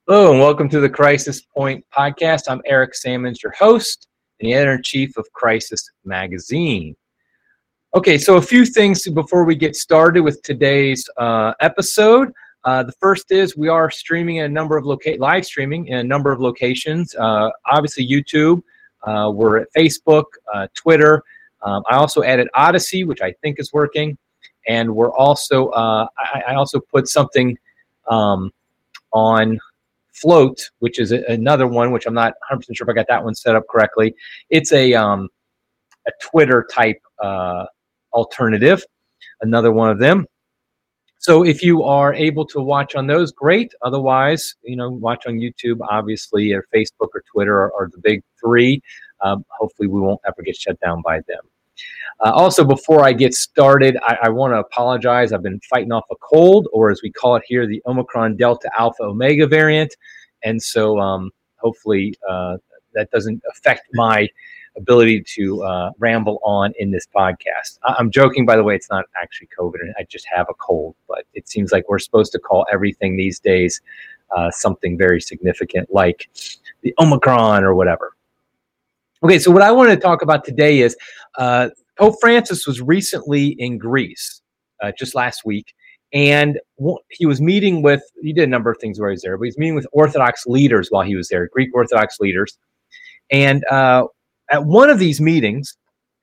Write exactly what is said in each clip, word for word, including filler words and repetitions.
Hello and welcome to the Crisis Point podcast. I'm Eric Sammons, your host and the editor-in-chief of Crisis Magazine. Okay, so a few things before we get started with today's uh, episode. Uh, the first is we are streaming in a number of loca- live streaming in a number of locations. Uh, obviously, YouTube. Uh, we're at Facebook, uh, Twitter. Um, I also added Odyssey, which I think is working, and we're also uh, I, I also put something um, on Float, which is a, another one, which I'm not one hundred percent sure if I got that one set up correctly. It's a um, a Twitter type uh, alternative, another one of them. So if you are able to watch on those, great. Otherwise, you know, watch on YouTube, obviously, or Facebook or Twitter are, are the big three. Um, hopefully, we won't ever get shut down by them. Uh, also, before I get started, I, I want to apologize. I've been fighting off a cold, or as we call it here, the Omicron Delta Alpha Omega variant. And so um, hopefully uh, that doesn't affect my ability to uh, ramble on in this podcast. I- I'm joking, by the way, it's not actually COVID. I just have a cold, but it seems like we're supposed to call everything these days uh, something very significant like the Omicron or whatever. Okay, so what I want to talk about today is uh, Pope Francis was recently in Greece uh, just last week, and he was meeting with, he did a number of things while he was there, but he was meeting with Orthodox leaders while he was there, Greek Orthodox leaders. And uh, at one of these meetings,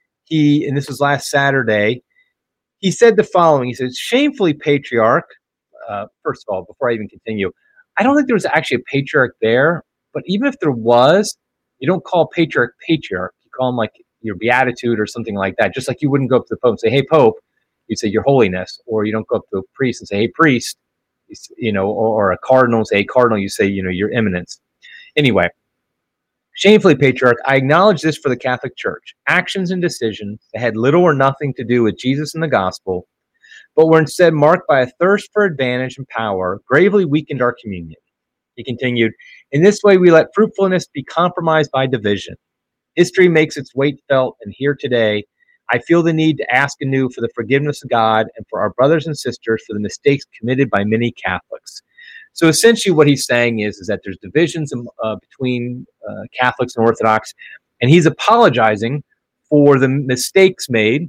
he, and this was last Saturday, he said the following. He said, shamefully, Patriarch, uh, first of all, before I even continue, I don't think there was actually a patriarch there, but even if there was, you don't call patriarch patriarch. You call him like your beatitude or something like that. Just like you wouldn't go up to the Pope and say, hey, Pope, you say your holiness, or you don't go up to a priest and say, hey, priest, you know, or, or a cardinal, say, hey, cardinal, you say, you know, your eminence. Anyway, shamefully, Patriarch, I acknowledge this for the Catholic Church. Actions and decisions that had little or nothing to do with Jesus and the gospel, but were instead marked by a thirst for advantage and power, gravely weakened our communion. He continued, in this way, we let fruitfulness be compromised by division. History makes its weight felt, and here today, I feel the need to ask anew for the forgiveness of God and for our brothers and sisters for the mistakes committed by many Catholics. So essentially what he's saying is, is that there's divisions uh, between uh, Catholics and Orthodox, and he's apologizing for the mistakes made, and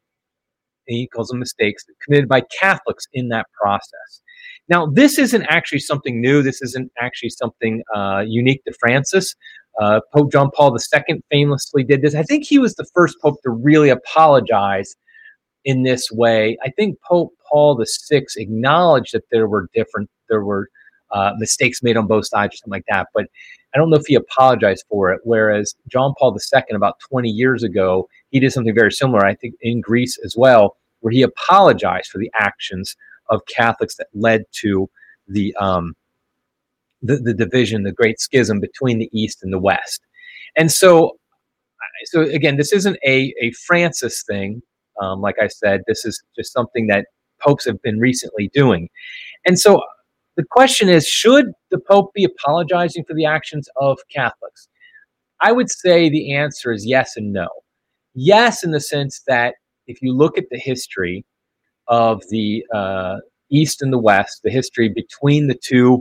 he calls them mistakes, committed by Catholics in that process. Now, this isn't actually something new. This isn't actually something uh, unique to Francis. Uh, Pope John Paul the Second famously did this. I think he was the first pope to really apologize in this way. I think Pope Paul the Sixth acknowledged that there were different, there were uh, mistakes made on both sides or something like that, but I don't know if he apologized for it. Whereas John Paul the Second, about twenty years ago, he did something very similar, I think in Greece as well, where he apologized for the actions of Catholics that led to the um, the, the division, the great schism between the East and the West. And so, so again, this isn't a, a Francis thing. Um, like I said, this is just something that popes have been recently doing. And so the question is, should the Pope be apologizing for the actions of Catholics? I would say the answer is yes and no. Yes, in the sense that if you look at the history of the uh, East and the West, the history between the two,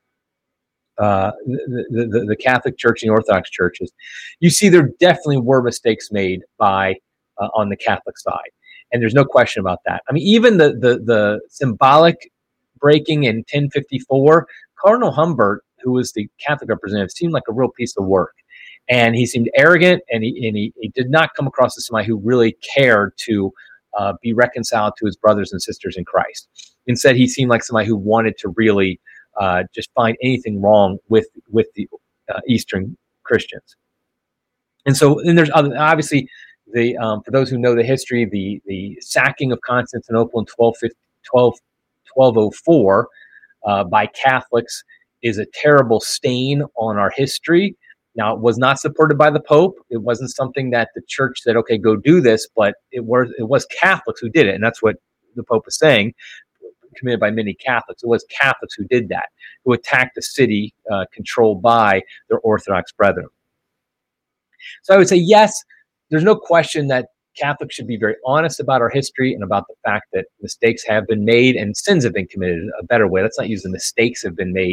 uh, the, the, the Catholic Church and the Orthodox churches, you see there definitely were mistakes made by uh, on the Catholic side, and there's no question about that. I mean, even the the, the symbolic breaking in ten fifty-four, Cardinal Humbert, who was the Catholic representative, seemed like a real piece of work, and he seemed arrogant, and he and he, he did not come across as somebody who really cared to Uh, be reconciled to his brothers and sisters in Christ. Instead, he seemed like somebody who wanted to really uh, just find anything wrong with with the uh, Eastern Christians. And so, then there's other, obviously the um, for those who know the history, the the sacking of Constantinople in twelve oh four uh, by Catholics is a terrible stain on our history. Now, it was not supported by the Pope. It wasn't something that the church said, okay, go do this, but it was it was Catholics who did it. And that's what the Pope is saying, committed by many Catholics. It was Catholics who did that, who attacked a city uh, controlled by their Orthodox brethren. So I would say, yes, there's no question that Catholics should be very honest about our history and about the fact that mistakes have been made and sins have been committed. A better way, let's not use the mistakes have been made.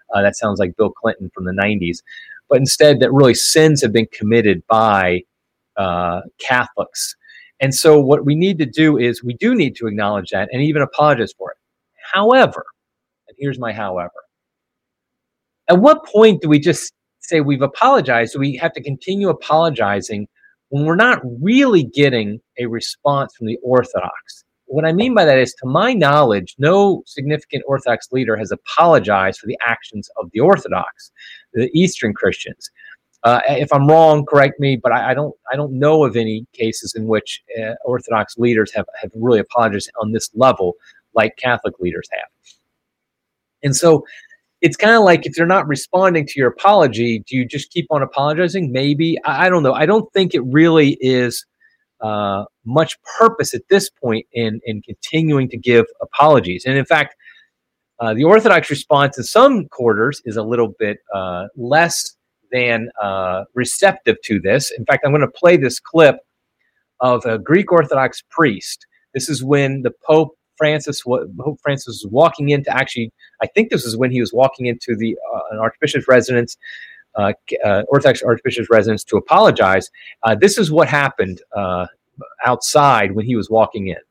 Uh, that sounds like Bill Clinton from the nineties. But instead, that really sins have been committed by uh, Catholics. And so what we need to do is we do need to acknowledge that and even apologize for it. However, and here's my however, at what point do we just say we've apologized? Do we have to continue apologizing when we're not really getting a response from the Orthodox? What I mean by that is, to my knowledge, no significant Orthodox leader has apologized for the actions of the Orthodox, the Eastern Christians. Uh, if I'm wrong, correct me, but I, I don't I don't know of any cases in which uh, Orthodox leaders have, have really apologized on this level like Catholic leaders have. And so it's kind of like, if they're not responding to your apology, do you just keep on apologizing? Maybe. I, I don't know. I don't think it really is uh, much purpose at this point in, in continuing to give apologies. And in fact, uh, the Orthodox response in some quarters is a little bit uh, less than uh, receptive to this. In fact, I'm going to play this clip of a Greek Orthodox priest. This is when the Pope Francis, Pope Francis was walking into, actually, I think this is when he was walking into the uh, an archbishop's residence, uh, uh, Orthodox archbishop's residence, to apologize. Uh, this is what happened uh, outside when he was walking in.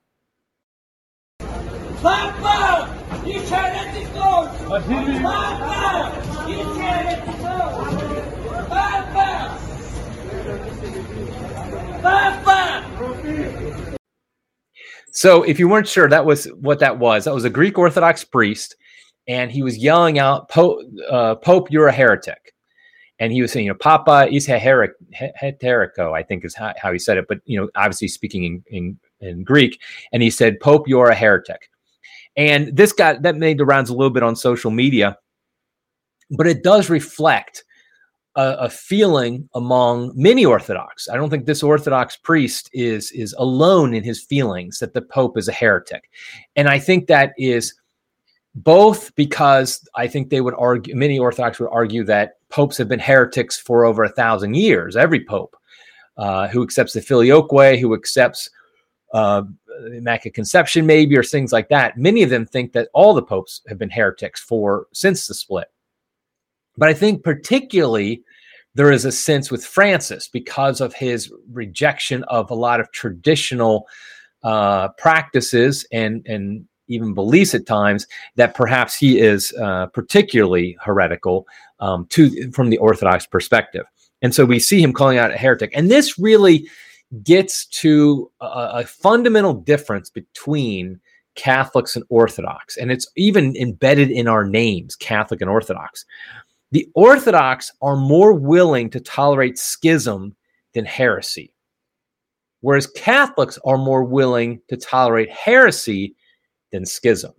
Papa, you can't let it go. Papa, you can't let it go. Papa, Papa. So if you weren't sure, that was what that was. That was a Greek Orthodox priest, and he was yelling out, Pope, uh, Pope, you're a heretic. And he was saying, you know, Papa is heterico, I think is how, how he said it, but, you know, obviously speaking in, in, in Greek. And he said, Pope, you're a heretic. And this got, that made the rounds a little bit on social media, but it does reflect a, a feeling among many Orthodox. I don't think this Orthodox priest is, is alone in his feelings that the Pope is a heretic. And I think that is both because I think they would argue, many Orthodox would argue that popes have been heretics for over a thousand years. Every pope uh, who accepts the Filioque, who accepts uh, Immaculate Conception maybe, or things like that. Many of them think that all the popes have been heretics for since the split. But I think particularly there is a sense with Francis, because of his rejection of a lot of traditional uh, practices and, and even beliefs at times, that perhaps he is uh, particularly heretical um, to from the Orthodox perspective. And so we see him calling out a heretic. And this really gets to a, a fundamental difference between Catholics and Orthodox. And it's even embedded in our names, Catholic and Orthodox. The Orthodox are more willing to tolerate schism than heresy, whereas Catholics are more willing to tolerate heresy than schism.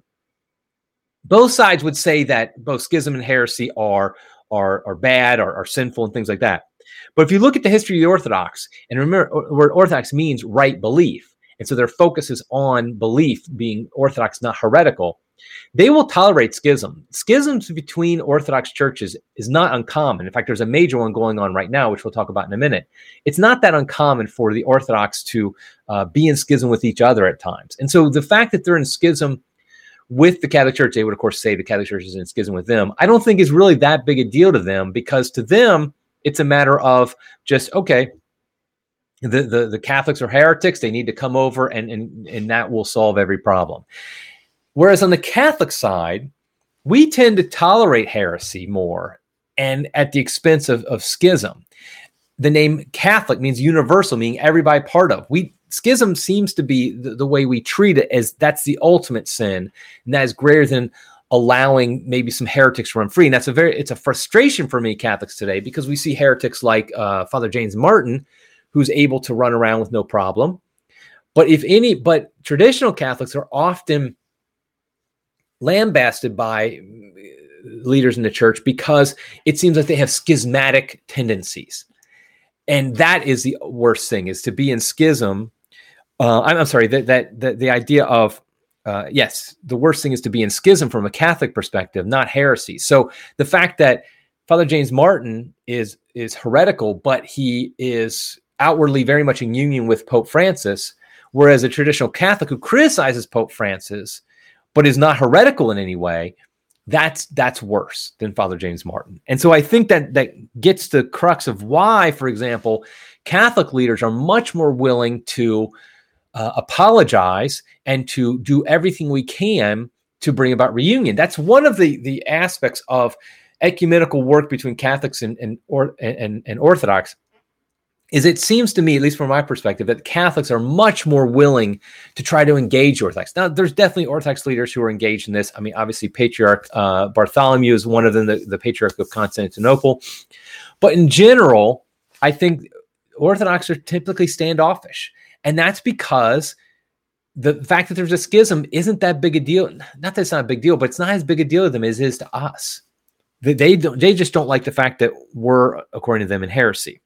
Both sides would say that both schism and heresy are, are, are bad or are sinful and things like that. But if you look at the history of the Orthodox, and remember, word Orthodox means right belief, and so their focus is on belief, being Orthodox, not heretical, they will tolerate schism. Schisms between Orthodox churches is not uncommon. In fact, there's a major one going on right now, which we'll talk about in a minute. It's not that uncommon for the Orthodox to uh, be in schism with each other at times. And so the fact that they're in schism with the Catholic Church, they would, of course, say the Catholic Church is in schism with them, I don't think is really that big a deal to them, because to them, it's a matter of just, okay, the, the, the Catholics are heretics. They need to come over, and, and, and that will solve every problem. Whereas on the Catholic side, we tend to tolerate heresy more, and at the expense of, of schism. The name Catholic means universal, meaning everybody part of. We schism seems to be the, the way we treat it, as that's the ultimate sin, and that is greater than allowing maybe some heretics to run free. And that's a very, it's a frustration for me, Catholics today, because we see heretics like uh, Father James Martin, who's able to run around with no problem. But if any, but traditional Catholics are often lambasted by leaders in the church because it seems like they have schismatic tendencies. And that is the worst thing, is to be in schism. Uh, I'm, I'm sorry, that, that, that the idea of, uh, yes, the worst thing is to be in schism from a Catholic perspective, not heresy. So the fact that Father James Martin is, is heretical, but he is outwardly very much in union with Pope Francis, whereas a traditional Catholic who criticizes Pope Francis but is not heretical in any way, that's that's worse than Father James Martin. And so I think that that gets to the crux of why, for example, Catholic leaders are much more willing to uh, apologize and to do everything we can to bring about reunion. That's one of the, the aspects of ecumenical work between Catholics and, and, or, and, and Orthodox, is it seems to me, at least from my perspective, that Catholics are much more willing to try to engage Orthodox. Now, there's definitely Orthodox leaders who are engaged in this. I mean, obviously, Patriarch uh, Bartholomew is one of them, the, the Patriarch of Constantinople. But in general, I think Orthodox are typically standoffish. And that's because the fact that there's a schism isn't that big a deal. Not that it's not a big deal, but it's not as big a deal to them as it is to us. They, they, don't, they just don't like the fact that we're, according to them, in heresy.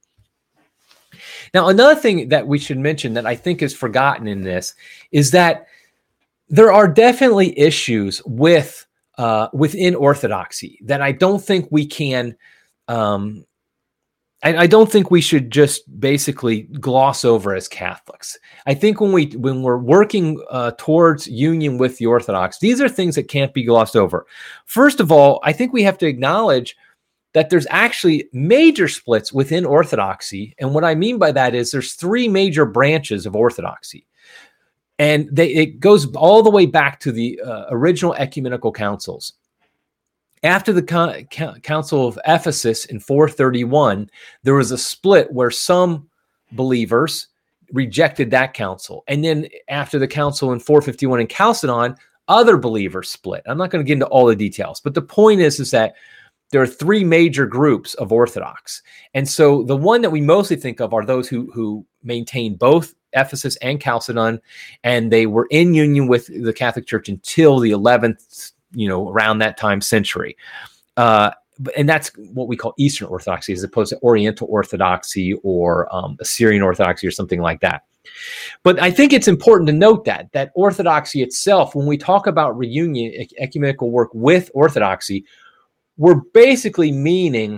Now, another thing that we should mention that I think is forgotten in this is that there are definitely issues with uh, within Orthodoxy that I don't think we can, um, I, I don't think we should just basically gloss over as Catholics. I think when we when we're working uh, towards union with the Orthodox, these are things that can't be glossed over. First of all, I think we have to acknowledge that there's actually major splits within Orthodoxy. And what I mean by that is there's three major branches of Orthodoxy. And they, it goes all the way back to the uh, original ecumenical councils. After the con- Council of Ephesus in four thirty-one, there was a split where some believers rejected that council. And then after the council in four fifty-one in Chalcedon, other believers split. I'm not going to get into all the details, but the point is, is that there are three major groups of Orthodox. And so the one that we mostly think of are those who, who maintain both Ephesus and Chalcedon, and they were in union with the Catholic Church until the eleventh, you know, around that time century. Uh, and that's what we call Eastern Orthodoxy as opposed to Oriental Orthodoxy or um, Assyrian Orthodoxy or something like that. But I think it's important to note that, that Orthodoxy itself, when we talk about reunion, ecumenical work with Orthodoxy, we're basically meaning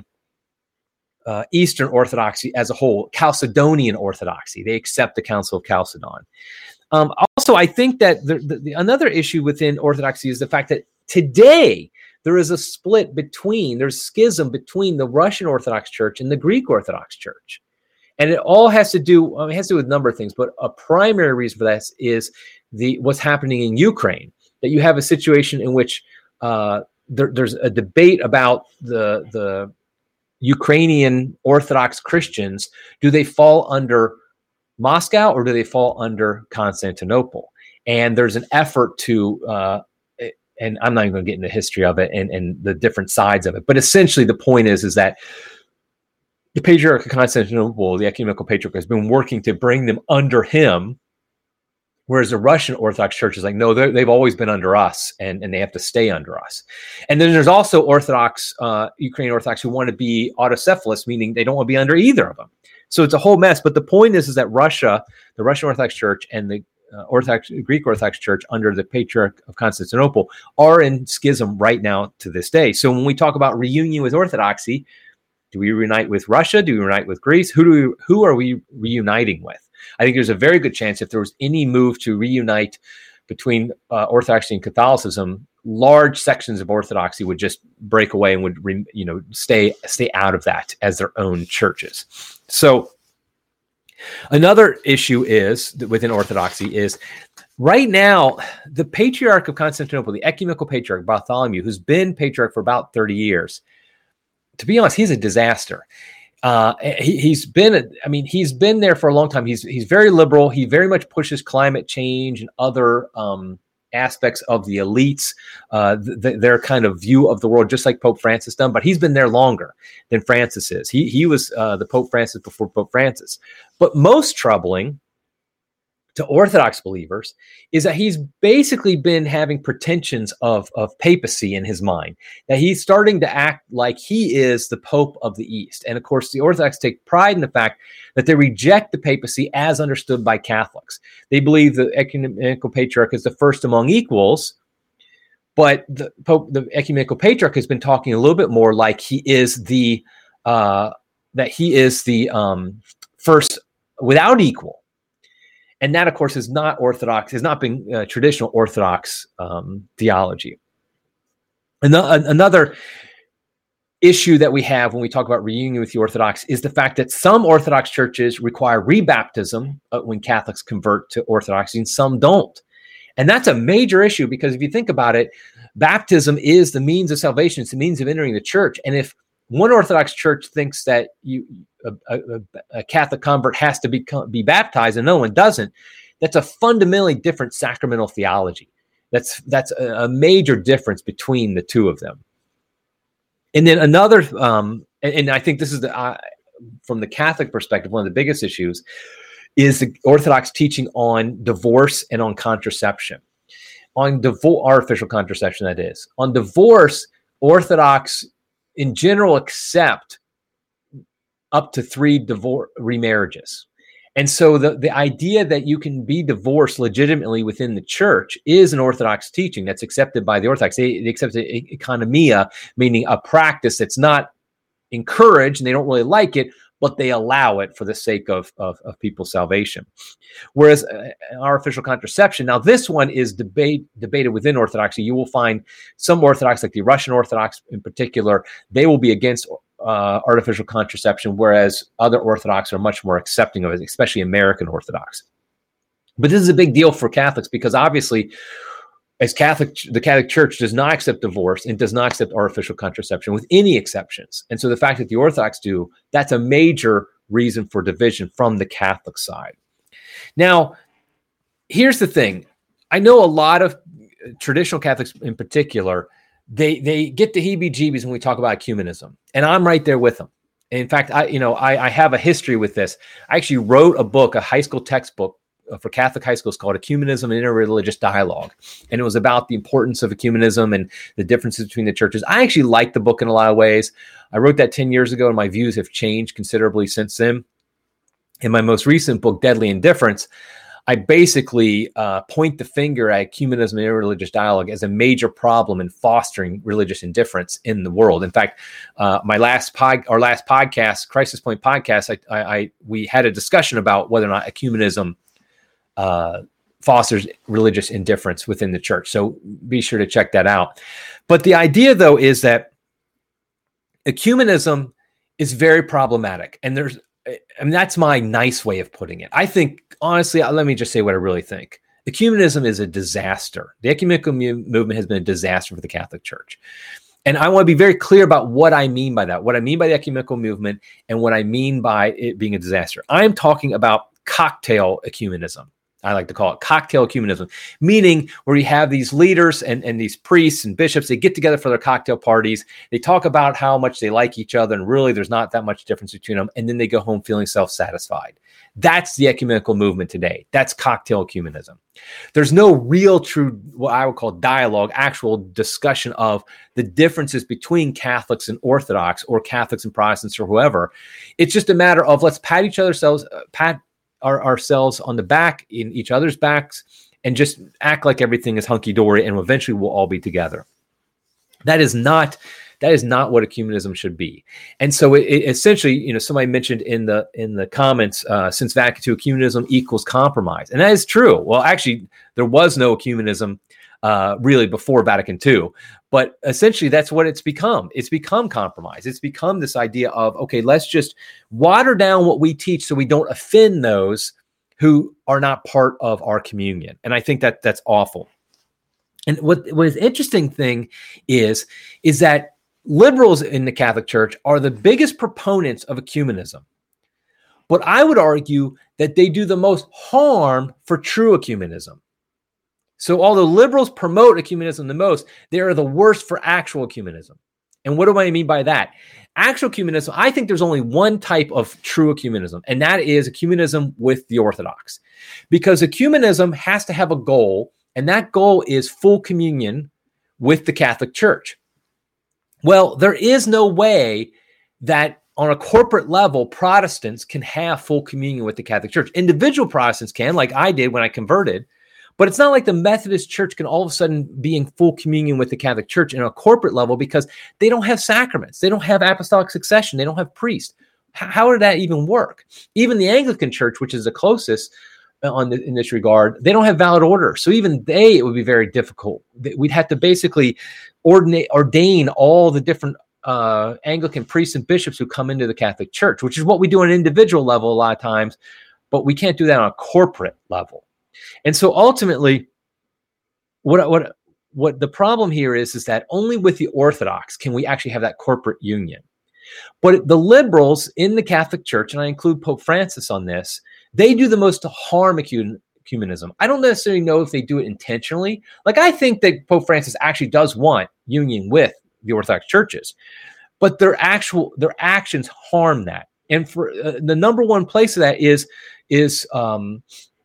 uh, Eastern Orthodoxy as a whole, Chalcedonian Orthodoxy. They accept the Council of Chalcedon. Um, also, I think that the, the, the, another issue within Orthodoxy is the fact that today there is a split between, there's schism between the Russian Orthodox Church and the Greek Orthodox Church. And it all has to do, well, it has to do with a number of things, but a primary reason for that is the what's happening in Ukraine, that you have a situation in which uh, There, there's a debate about the the Ukrainian Orthodox Christians. Do they fall under Moscow or do they fall under Constantinople? And there's an effort to, uh, and I'm not even going to get into the history of it and, and the different sides of it, but essentially the point is, is that the Patriarch of Constantinople, the Ecumenical Patriarch, has been working to bring them under him, whereas the Russian Orthodox Church is like, no, they've always been under us, and, and they have to stay under us. And then there's also Orthodox, uh, Ukrainian Orthodox who want to be autocephalous, meaning they don't want to be under either of them. So it's a whole mess. But the point is, is that Russia, the Russian Orthodox Church, and the uh, Orthodox Greek Orthodox Church under the Patriarch of Constantinople are in schism right now to this day. So when we talk about reunion with Orthodoxy, do we reunite with Russia? Do we reunite with Greece? Who do we, who are we reuniting with? I think there's a very good chance if there was any move to reunite between uh, Orthodoxy and Catholicism, large sections of Orthodoxy would just break away and would, re, you know, stay stay out of that as their own churches. So another issue is within Orthodoxy is right now the Patriarch of Constantinople, the Ecumenical Patriarch Bartholomew, who's been Patriarch for about thirty years. To be honest, he's a disaster. Uh, he, he's been, I mean, he's been there for a long time. He's he's very liberal. He very much pushes climate change and other um, aspects of the elites, uh, th- their kind of view of the world, just like Pope Francis done. But he's been there longer than Francis is. He he was uh, the Pope Francis before Pope Francis. But most troubling to Orthodox believers is that he's basically been having pretensions of, of papacy in his mind, that he's starting to act like he is the Pope of the East. And of course, the Orthodox take pride in the fact that they reject the papacy as understood by Catholics. They believe the Ecumenical Patriarch is the first among equals, but the Pope, the Ecumenical Patriarch has been talking a little bit more like he is the, uh, that he is the um, first without equal. And that, of course, is not Orthodox, has not been uh, traditional Orthodox um, theology. Another issue that we have when we talk about reunion with the Orthodox is the fact that some Orthodox churches require rebaptism when Catholics convert to Orthodoxy, and some don't. And that's a major issue, because if you think about it, baptism is the means of salvation. It's the means of entering the church. And if one Orthodox church thinks that you a, a, a Catholic convert has to be, be baptized and no one doesn't, that's a fundamentally different sacramental theology. That's that's a, a major difference between the two of them. And then another, um, and, and I think this is the, uh, from the Catholic perspective, one of the biggest issues is the Orthodox teaching on divorce and on contraception. On divorce, artificial contraception, that is. On divorce, Orthodox in general accept up to three divorce remarriages. And so the, the idea that you can be divorced legitimately within the church is an Orthodox teaching that's accepted by the Orthodox. They, they accept the economia, meaning a practice that's not encouraged, and they don't really like it, but they allow it for the sake of, of, of people's salvation. Whereas uh, artificial contraception, now this one is debate, debated within Orthodoxy. You will find some Orthodox, like the Russian Orthodox in particular, they will be against uh, artificial contraception, whereas other Orthodox are much more accepting of it, especially American Orthodox. But this is a big deal for Catholics, because obviously, as Catholic, the Catholic Church does not accept divorce and does not accept artificial contraception with any exceptions. And so the fact that the Orthodox do, that's a major reason for division from the Catholic side. Now, here's the thing. I know a lot of traditional Catholics in particular, they they get the heebie-jeebies when we talk about ecumenism. And I'm right there with them. In fact, I you know I, I have a history with this. I actually wrote a book, a high school textbook for Catholic high schools called Ecumenism and Interreligious Dialogue. And it was about the importance of ecumenism and the differences between the churches. I actually liked the book in a lot of ways. I wrote that ten years ago, and my views have changed considerably since then. In my most recent book, Deadly Indifference, I basically uh, point the finger at ecumenism and interreligious dialogue as a major problem in fostering religious indifference in the world. In fact, uh, my last pod, our last podcast, Crisis Point podcast, I, I, I we had a discussion about whether or not ecumenism uh, fosters religious indifference within the church. So be sure to check that out. But the idea, though, is that ecumenism is very problematic, and there's I mean, that's my nice way of putting it. I think, honestly, let me just say what I really think. Ecumenism is a disaster. The ecumenical mu- movement has been a disaster for the Catholic Church. And I want to be very clear about what I mean by that, what I mean by the ecumenical movement, and what I mean by it being a disaster. I'm talking about cocktail ecumenism. I like to call it cocktail ecumenism, meaning where you have these leaders and, and these priests and bishops, they get together for their cocktail parties. They talk about how much they like each other, and really there's not that much difference between them. And then they go home feeling self-satisfied. That's the ecumenical movement today. That's cocktail ecumenism. There's no real true, what I would call dialogue, actual discussion of the differences between Catholics and Orthodox, or Catholics and Protestants, or whoever. It's just a matter of let's pat each other's selves, uh, pat Our, ourselves on the back, in each other's backs, and just act like everything is hunky-dory, and eventually we'll all be together. That is not that is not what ecumenism should be. And so it, it essentially, you know, somebody mentioned in the in the comments, uh, since Vatican two, ecumenism equals compromise. And that is true. Well, actually, there was no ecumenism uh, really before Vatican two. But essentially, that's what it's become. It's become compromise. It's become this idea of, okay, let's just water down what we teach so we don't offend those who are not part of our communion. And I think that that's awful. And what, what is interesting thing is, is that liberals in the Catholic Church are the biggest proponents of ecumenism. But I would argue that they do the most harm for true ecumenism. So although liberals promote ecumenism the most, they are the worst for actual ecumenism. And what do I mean by that? Actual ecumenism, I think there's only one type of true ecumenism, and that is ecumenism with the Orthodox. Because ecumenism has to have a goal, and that goal is full communion with the Catholic Church. Well, there is no way that on a corporate level, Protestants can have full communion with the Catholic Church. Individual Protestants can, like I did when I converted. But it's not like the Methodist Church can all of a sudden be in full communion with the Catholic Church in a corporate level, because they don't have sacraments. They don't have apostolic succession. They don't have priests. How, how did that even work? Even the Anglican Church, which is the closest, on the, in this regard, they don't have valid orders. So even they, it would be very difficult. We'd have to basically ordinate, ordain all the different uh, Anglican priests and bishops who come into the Catholic Church, which is what we do on an individual level a lot of times, but we can't do that on a corporate level. And so ultimately, what what what the problem here is, is that only with the Orthodox can we actually have that corporate union. But the liberals in the Catholic Church, and I include Pope Francis on this, they do the most to harm ecumenism. I don't necessarily know if they do it intentionally. Like, I think that Pope Francis actually does want union with the Orthodox churches, but their actual their actions harm that. And for uh, the number one place of that is is um,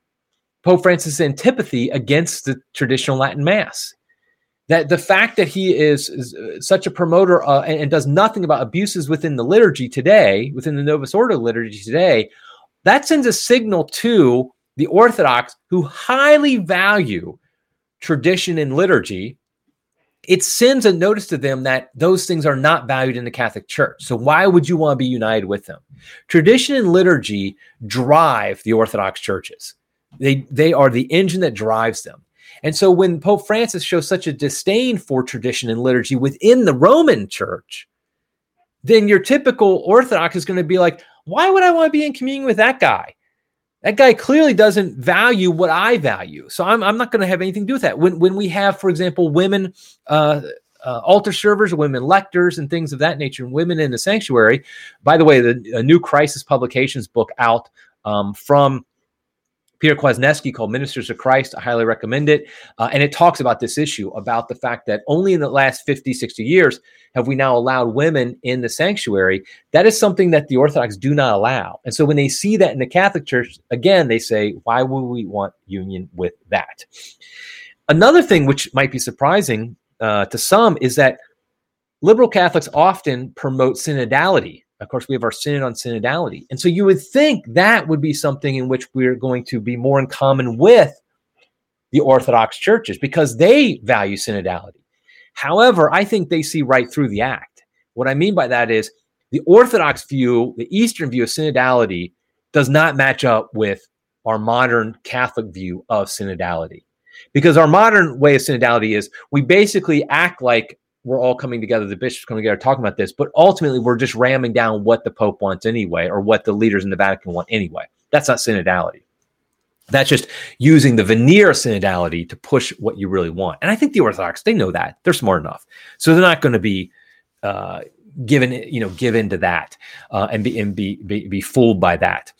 Pope Francis' antipathy against the traditional Latin Mass. That the fact that he is, is such a promoter uh, and, and does nothing about abuses within the liturgy today, within the Novus Ordo liturgy today, that sends a signal to the Orthodox, who highly value tradition and liturgy. It sends a notice to them that those things are not valued in the Catholic Church. So why would you want to be united with them? Tradition and liturgy drive the Orthodox churches. They, they are the engine that drives them. And so when Pope Francis shows such a disdain for tradition and liturgy within the Roman Church, then your typical Orthodox is going to be like, why would I want to be in communion with that guy? That guy clearly doesn't value what I value. So I'm, I'm not going to have anything to do with that. When, when we have, for example, women uh, uh, altar servers, women lectors, and things of that nature, and women in the sanctuary. By the way, the a new Crisis Publications book out um, from Peter Kwasniewski called Ministers of Christ. I highly recommend it. Uh, and it talks about this issue, about the fact that only in the last fifty, sixty years have we now allowed women in the sanctuary. That is something that the Orthodox do not allow. And so when they see that in the Catholic Church, again, they say, why would we want union with that? Another thing which might be surprising uh, to some is that liberal Catholics often promote synodality. Of course, we have our synod on synodality. And so you would think that would be something in which we're going to be more in common with the Orthodox churches, because they value synodality. However, I think they see right through the act. What I mean by that is the Orthodox view, the Eastern view of synodality, does not match up with our modern Catholic view of synodality. Because our modern way of synodality is we basically act like we're all coming together, the bishops coming together talking about this, but ultimately we're just ramming down what the Pope wants anyway, or what the leaders in the Vatican want anyway. That's not synodality. That's just using the veneer of synodality to push what you really want. And I think the Orthodox, they know that. They're smart enough. So they're not going to be uh, given, you know, give into that uh, and, be, and be, be, be fooled by that.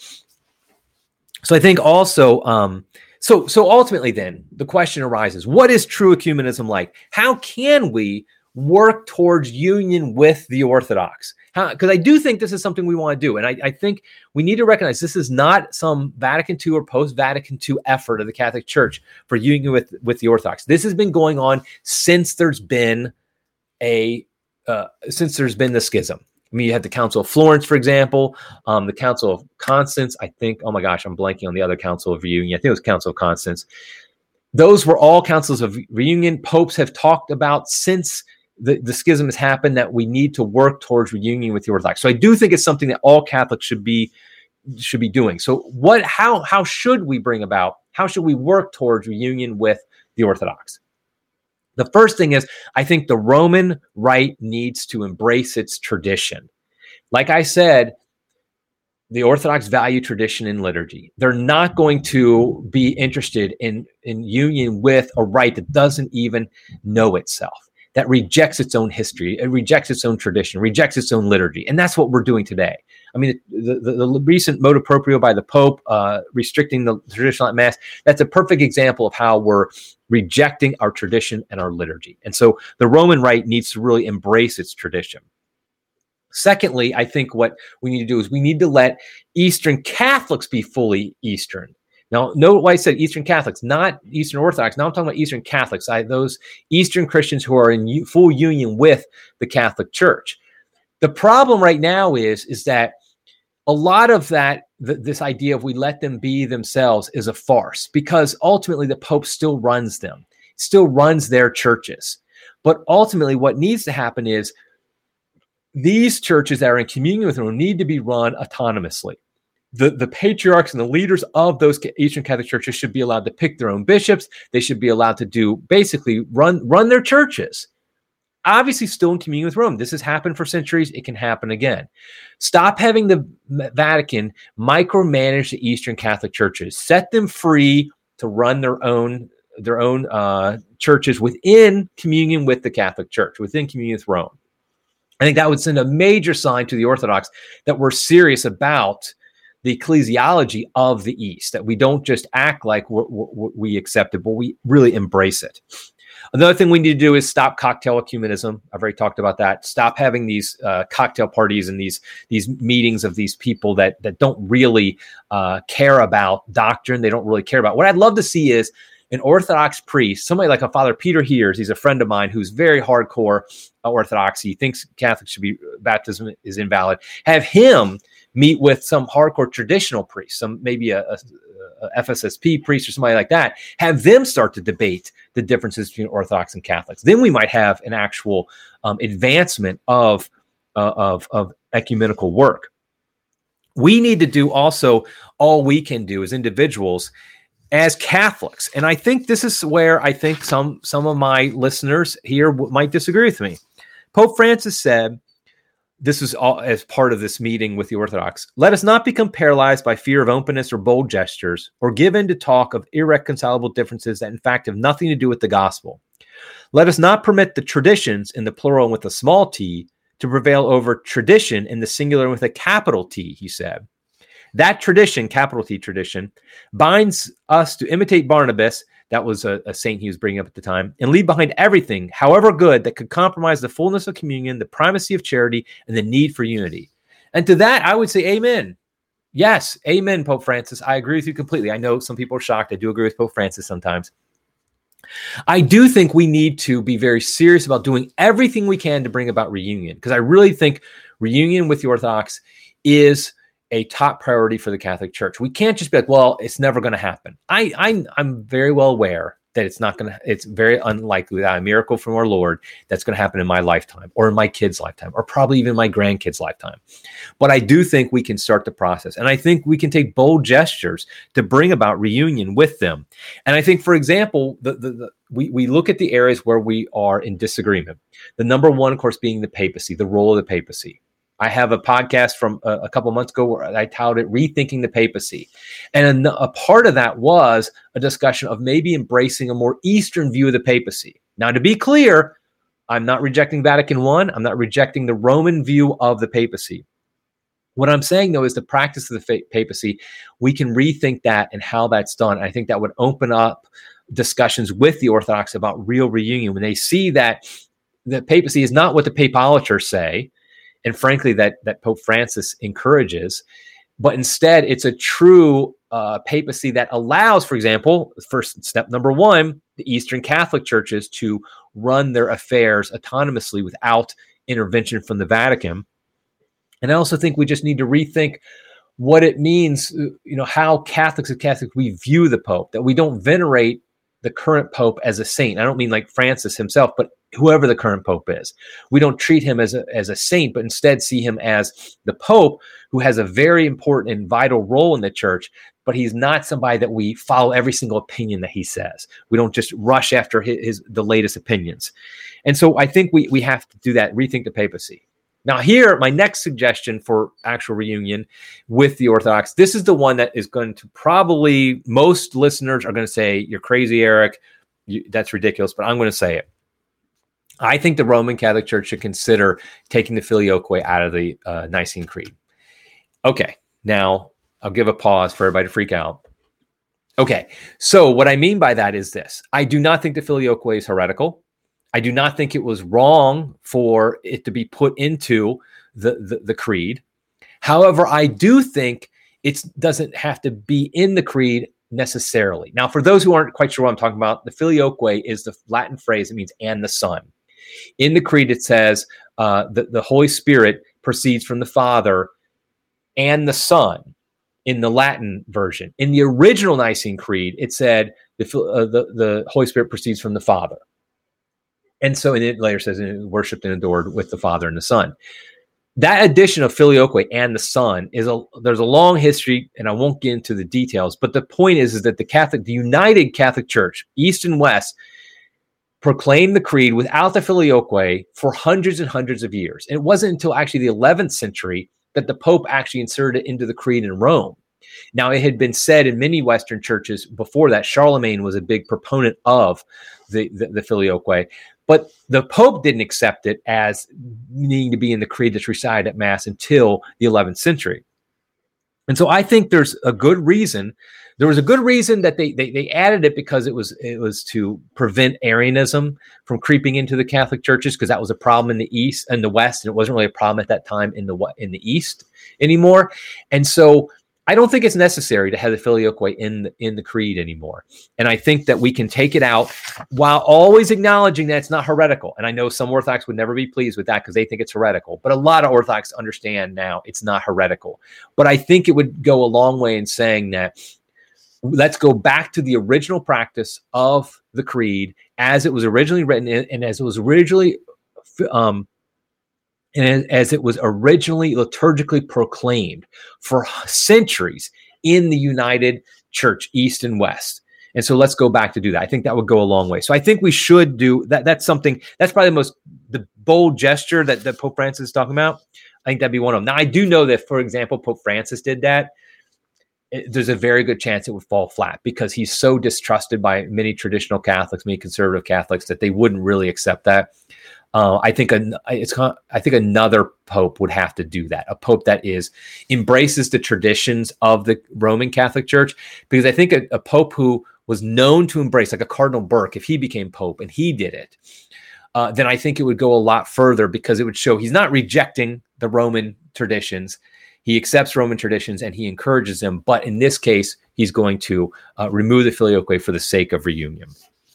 So I think also, um, so, so ultimately then the question arises, what is true ecumenism like? How can we work towards union with the Orthodox? Because I do think this is something we want to do. And I, I think we need to recognize this is not some Vatican Two or post-Vatican Two effort of the Catholic Church for union with, with the Orthodox. This has been going on since there's been a uh, since there's been the schism. I mean, you had the Council of Florence, for example, um, the Council of Constance. I think, oh my gosh, I'm blanking on the other Council of Reunion. I think it was Council of Constance. Those were all councils of reunion. Popes have talked about since The, the schism has happened that we need to work towards reunion with the Orthodox. So I do think it's something that all Catholics should be should be doing. So what? How how should we bring about? How should we work towards reunion with the Orthodox? The first thing is, I think the Roman Rite needs to embrace its tradition. Like I said, the Orthodox value tradition and liturgy. They're not going to be interested in in union with a rite that doesn't even know itself, that rejects its own history, it rejects its own tradition, rejects its own liturgy. And that's what we're doing today. I mean, the, the, the recent motu proprio by the Pope uh, restricting the traditional Latin Mass, that's a perfect example of how we're rejecting our tradition and our liturgy. And so the Roman Rite needs to really embrace its tradition. Secondly, I think what we need to do is we need to let Eastern Catholics be fully Eastern. Now, note why I said Eastern Catholics, not Eastern Orthodox. Now I'm talking about Eastern Catholics, I, those Eastern Christians who are in u- full union with the Catholic Church. The problem right now is, is that a lot of that, th- this idea of we let them be themselves is a farce, because ultimately the Pope still runs them, still runs their churches. But ultimately what needs to happen is these churches that are in communion with them need to be run autonomously. the, the patriarchs and the leaders of those Eastern Catholic churches should be allowed to pick their own bishops. They should be allowed to do basically run, run their churches. Obviously still in communion with Rome. This has happened for centuries. It can happen again. Stop having the Vatican micromanage the Eastern Catholic churches. Set them free to run their own their own uh, churches within communion with the Catholic Church, within communion with Rome. I think that would send a major sign to the Orthodox that we're serious about the ecclesiology of the East, that we don't just act like we're, we're, we accept it, but we really embrace it. Another thing we need to do is stop cocktail ecumenism. I've already talked about that. Stop having these uh, cocktail parties and these these meetings of these people that that don't really uh, care about doctrine. They don't really care about. What I'd love to see is an Orthodox priest, somebody like a Father Peter Heers. He's a friend of mine who's very hardcore Orthodoxy. He thinks Catholics should be baptism is invalid. Have him meet with some hardcore traditional priest, some maybe a, a F S S P priest or somebody like that, have them start to debate the differences between Orthodox and Catholics. Then we might have an actual um, advancement of, uh, of, of ecumenical work. We need to do also all we can do as individuals, as Catholics. And I think this is where I think some, some of my listeners here might disagree with me. Pope Francis said, this is all as part of this meeting with the Orthodox. Let us not become paralyzed by fear of openness or bold gestures, or give in to talk of irreconcilable differences that in fact have nothing to do with the gospel. Let us not permit the traditions in the plural and with a small t to prevail over tradition in the singular and with a capital T, he said. That tradition, capital T tradition, binds us to imitate Barnabas, that was a, a saint he was bringing up at the time, and leave behind everything, however good, that could compromise the fullness of communion, the primacy of charity, and the need for unity. And to that, I would say amen. Yes, amen, Pope Francis. I agree with you completely. I know some people are shocked. I do agree with Pope Francis sometimes. I do think we need to be very serious about doing everything we can to bring about reunion, because I really think reunion with the Orthodox is a top priority for the Catholic Church. We can't just be like, well, it's never going to happen. I, I, I'm very well aware that it's not going to, it's very unlikely without a miracle from our Lord that's going to happen in my lifetime or in my kid's lifetime or probably even my grandkids' lifetime. But I do think we can start the process. And I think we can take bold gestures to bring about reunion with them. And I think, for example, the, the, the we, we look at the areas where we are in disagreement. The number one, of course, being the papacy, the role of the papacy. I have a podcast from a, a couple of months ago where I touted Rethinking the Papacy. And a, a part of that was a discussion of maybe embracing a more Eastern view of the papacy. Now, to be clear, I'm not rejecting Vatican One. I'm not rejecting the Roman view of the papacy. What I'm saying, though, is the practice of the fa- papacy, we can rethink that and how that's done. I think that would open up discussions with the Orthodox about real reunion when they see that the papacy is not what the papolaters say, and frankly, that that Pope Francis encourages, but instead it's a true uh, papacy that allows, for example, first step number one, the Eastern Catholic churches to run their affairs autonomously without intervention from the Vatican. And I also think we just need to rethink what it means, you know, how Catholics and Catholics we view the Pope, that we don't venerate the current Pope as a saint. I don't mean like Francis himself, but whoever the current Pope is. We don't treat him as a, as a saint, but instead see him as the Pope who has a very important and vital role in the church, but he's not somebody that we follow every single opinion that he says. We don't just rush after his, his the latest opinions. And so I think we, we have to do that, rethink the papacy. Now here, my next suggestion for actual reunion with the Orthodox, this is the one that is going to probably, most listeners are going to say, you're crazy, Eric. You, that's ridiculous, but I'm going to say it. I think the Roman Catholic Church should consider taking the Filioque out of the uh, Nicene Creed. Okay, now I'll give a pause for everybody to freak out. Okay, so what I mean by that is this. I do not think the Filioque is heretical. I do not think it was wrong for it to be put into the, the, the creed. However, I do think it doesn't have to be in the creed necessarily. Now, for those who aren't quite sure what I'm talking about, the Filioque is the Latin phrase. It means and the Son. In the creed, it says uh, that the Holy Spirit proceeds from the Father and the Son in the Latin version. In the original Nicene Creed, it said the, uh, the, the Holy Spirit proceeds from the Father. And so and it later says, worshipped and adored with the Father and the Son. that addition of Filioque and the Son is a there's a long history, and I won't get into the details. But the point is, is that the Catholic, the United Catholic Church, East and West, proclaimed the creed without the Filioque for hundreds and hundreds of years. And it wasn't until actually the eleventh century that the Pope actually inserted it into the creed in Rome. Now, it had been said in many Western churches before that. Charlemagne was a big proponent of the, the, the Filioque, but the Pope didn't accept it as needing to be in the creed that's recited at Mass until the eleventh century. And so I think there's a good reason. There was a good reason that they, they they added it, because it was it was to prevent Arianism from creeping into the Catholic churches, because that was a problem in the East and the West, and it wasn't really a problem at that time in the in the East anymore. And so I don't think it's necessary to have the Filioque in the, in the creed anymore. And I think that we can take it out while always acknowledging that it's not heretical. And I know some Orthodox would never be pleased with that because they think it's heretical. But a lot of Orthodox understand now it's not heretical. But I think it would go a long way in saying that let's go back to the original practice of the creed as it was originally written and as it was originally um, and as it was originally liturgically proclaimed for centuries in the United Church, East and West. And so let's go back to do that. I think that would go a long way. So I think we should do that. That's something, that's probably the most, the bold gesture that, that Pope Francis is talking about. I think that'd be one of them. Now, I do know that, for example, Pope Francis did that. It, there's a very good chance it would fall flat because he's so distrusted by many traditional Catholics, many conservative Catholics, that they wouldn't really accept that. Uh, I think an, it's. I think another pope would have to do that. A pope that is embraces the traditions of the Roman Catholic Church, because I think a, a pope who was known to embrace, like a Cardinal Burke, if he became pope and he did it, uh, then I think it would go a lot further, because it would show he's not rejecting the Roman traditions. He accepts Roman traditions and he encourages them. But in this case, he's going to uh, remove the Filioque for the sake of reunion.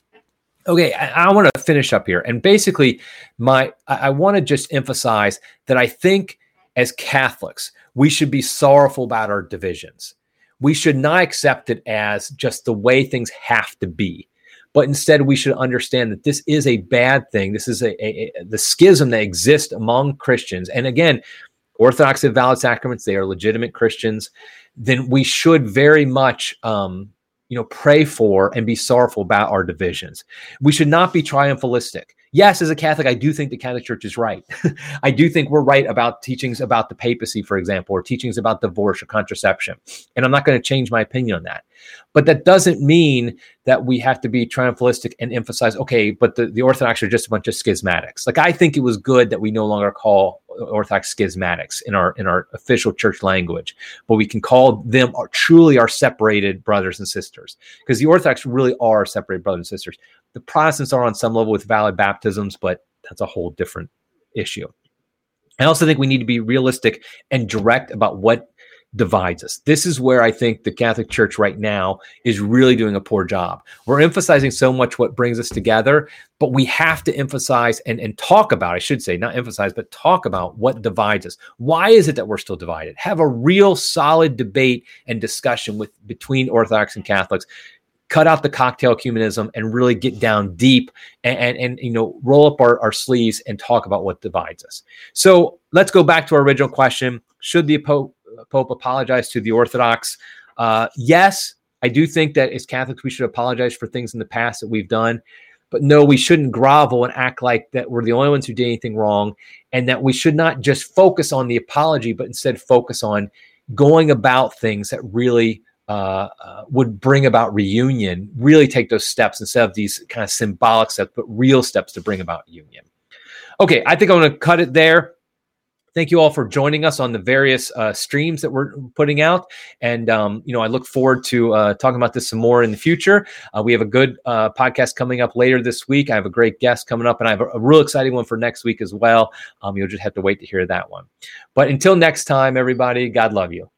Okay, I, I want to finish up here. And basically, my I, I want to just emphasize that I think as Catholics, we should be sorrowful about our divisions. We should not accept it as just the way things have to be. But instead, we should understand that this is a bad thing. This is a, a, a the schism that exists among Christians. And again, Orthodox have valid sacraments. They are legitimate Christians. Then we should very much um, you know, pray for and be sorrowful about our divisions. We should not be triumphalistic. Yes, as a Catholic, I do think the Catholic Church is right. I do think we're right about teachings about the papacy, for example, or teachings about divorce or contraception. And I'm not going to change my opinion on that. But that doesn't mean that we have to be triumphalistic and emphasize, okay, but the, the Orthodox are just a bunch of schismatics. Like, I think it was good that we no longer call Orthodox schismatics in our in our official church language, but we can call them our, truly our separated brothers and sisters, because the Orthodox really are separated brothers and sisters. The Protestants are on some level with valid baptisms, but that's a whole different issue. I also think we need to be realistic and direct about what divides us. This is where I think the Catholic Church right now is really doing a poor job. We're emphasizing so much what brings us together, but we have to emphasize and, and talk about, I should say, not emphasize, but talk about what divides us. Why is it that we're still divided? Have a real solid debate and discussion with between Orthodox and Catholics. Cut out the cocktail ecumenism and really get down deep and, and, and you know, roll up our, our sleeves and talk about what divides us. So let's go back to our original question. Should the Pope Pope apologize to the Orthodox? Uh, yes, I do think that as Catholics, we should apologize for things in the past that we've done. But no, we shouldn't grovel and act like that we're the only ones who did anything wrong, and that we should not just focus on the apology, but instead focus on going about things that really uh, uh, would bring about reunion, really take those steps instead of these kind of symbolic steps, but real steps to bring about union. Okay, I think I'm going to cut it there. Thank you all for joining us on the various uh, streams that we're putting out. And, um, you know, I look forward to uh, talking about this some more in the future. Uh, we have a good uh, podcast coming up later this week. I have a great guest coming up, and I have a, a real exciting one for next week as well. Um, you'll just have to wait to hear that one. But until next time, everybody, God love you.